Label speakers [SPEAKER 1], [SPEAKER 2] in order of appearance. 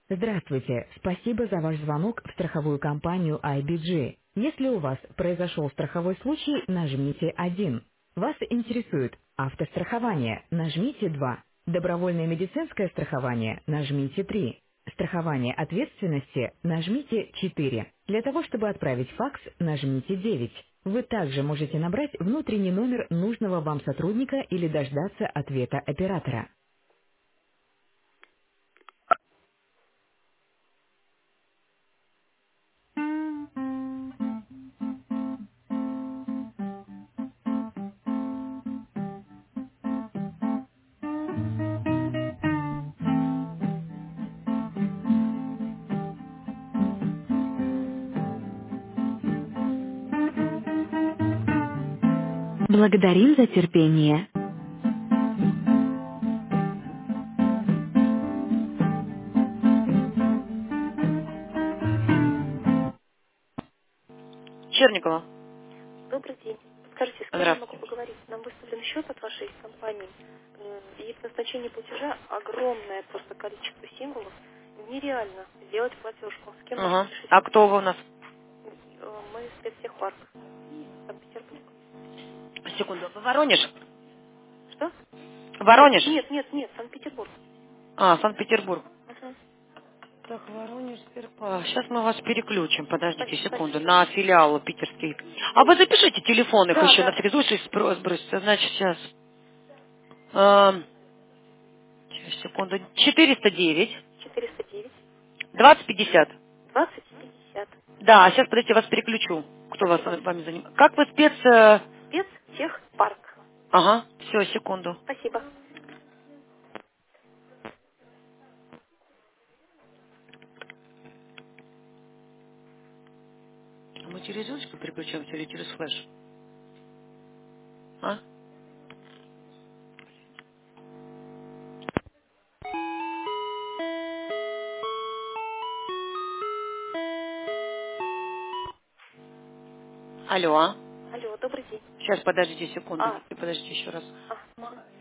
[SPEAKER 1] Здравствуйте, спасибо за ваш звонок в страховую компанию IBG. Если у вас произошел страховой случай, нажмите 1. Вас интересует автострахование, нажмите 2. Добровольное медицинское страхование, нажмите 3. Страхование ответственности, нажмите 4. Для того, чтобы отправить факс, нажмите 9. Вы также можете набрать внутренний номер нужного вам сотрудника или дождаться ответа оператора. Благодарим за терпение. Черникова.
[SPEAKER 2] Добрый день. Скажите, с кем я могу
[SPEAKER 1] Здравствуйте.
[SPEAKER 2] поговорить? Нам выставлен счет от вашей компании, и в назначении платежа огромное просто количество символов. Нереально сделать платежку. С кем можно
[SPEAKER 1] Ага.
[SPEAKER 2] решить
[SPEAKER 1] А
[SPEAKER 2] этот
[SPEAKER 1] кто
[SPEAKER 2] вопрос?
[SPEAKER 1] вы у нас?
[SPEAKER 2] Мы спецтехпарк, Санкт-Петербург.
[SPEAKER 1] Секунду. Вы Воронеж?
[SPEAKER 2] Что? Нет,
[SPEAKER 1] Воронеж?
[SPEAKER 2] нет, нет, нет, Санкт-Петербург.
[SPEAKER 1] А, Санкт-Петербург.
[SPEAKER 2] Угу.
[SPEAKER 1] Так, Воронеж, сейчас мы вас переключим. Подождите секунду.
[SPEAKER 2] Спасибо.
[SPEAKER 1] На филиал питерский. А вы запишите телефон их
[SPEAKER 2] Да,
[SPEAKER 1] еще на
[SPEAKER 2] да.
[SPEAKER 1] всякий случай сбросится. Значит, сейчас. Сейчас, секунду. 409
[SPEAKER 2] 409
[SPEAKER 1] 2050.
[SPEAKER 2] 2050.
[SPEAKER 1] Да, а сейчас, подождите, я вас переключу. Кто вас
[SPEAKER 2] Спасибо.
[SPEAKER 1] вами занимается? Как вы спец...
[SPEAKER 2] Спецтехпарк.
[SPEAKER 1] Ага, все, секунду.
[SPEAKER 2] Спасибо.
[SPEAKER 1] А мы через ручку переключаемся или через флеш? А? Алло.
[SPEAKER 2] Алло, добрый день.
[SPEAKER 1] Сейчас, подождите секунду.
[SPEAKER 2] А,
[SPEAKER 1] Подождите еще раз.
[SPEAKER 2] ага.